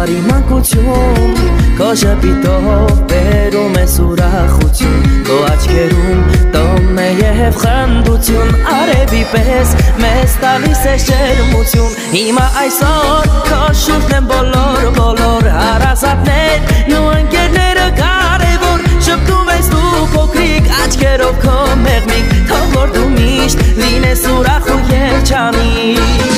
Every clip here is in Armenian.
բարի մանկություն Քո շպիտով բերում ես ուրախություն Քո աչքերում տոն է և խնդություն Արևի պես մեզ տալիս ես ջերմություն Հիմա այսօր քո շուրջն են բոլոր հարազատներ ու ընկերները կարևոր Շպտում ես դու փոքրիկ աչքերով քո մեղմիկ Թող որ դու միշտ լինես ուրախ ու երջանիկ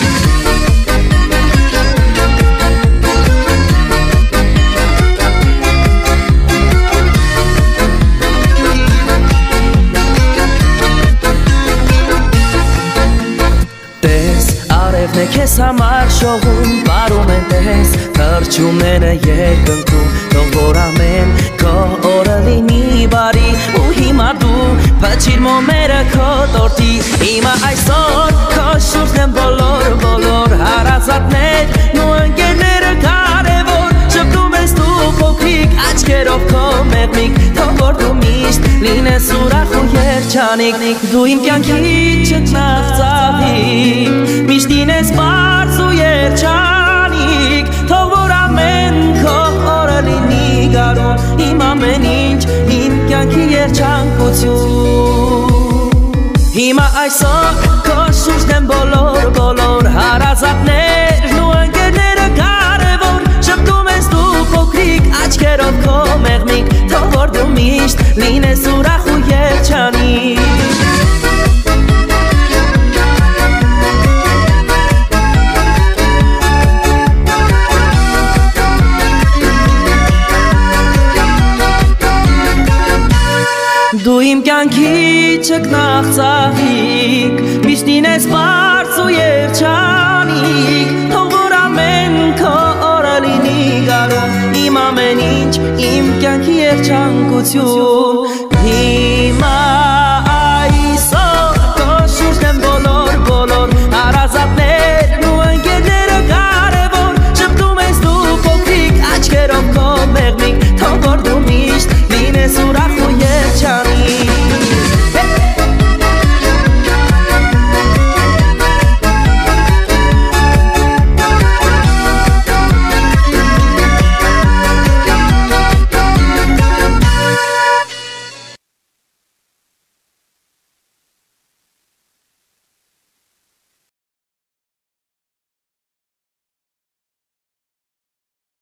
Արևն է քեզ համար շողում, բարում են տես Թրջումները երկնքում, թող որ ամեն քո օրը լինի բարի Ու հիմա դու փչիր մոմերը քո տորտի Հիմա այսօր քո շուրջն են բոլոր հարազատներ Ու ընկերները կարևոր Շպտում ես դու փոքրիկ աչքերով քո մեղմիկ Թող որ դու միշտ լինես ուրախ ու երջանիկ Դու իմ կյանքի չքնաղ ծաղիկ Միշտ ինես բարձ ու երջանիկ Թող որ ամեն քո օրը լինի գարուն Իմ ամեն ինչ, իմ կյանքի երջանկություն Հիմա այսօր քո շուրջն են բոլոր հարազատներն ու ընկերները կարևոր Շպտում ես դու փոքրիկ աչքերով քո մեղմիկ Թող որ դու միշտ լինես ուրախ ու երջանիկ Դու իմ կյանքի չքնաղ ծաղիկ Միշտ ինես բարձ ու երջանիկ Թող որ ամեն քո օրը լինի գարուն Իմ ամեն ինչ, իմ կյանքի երջանկություն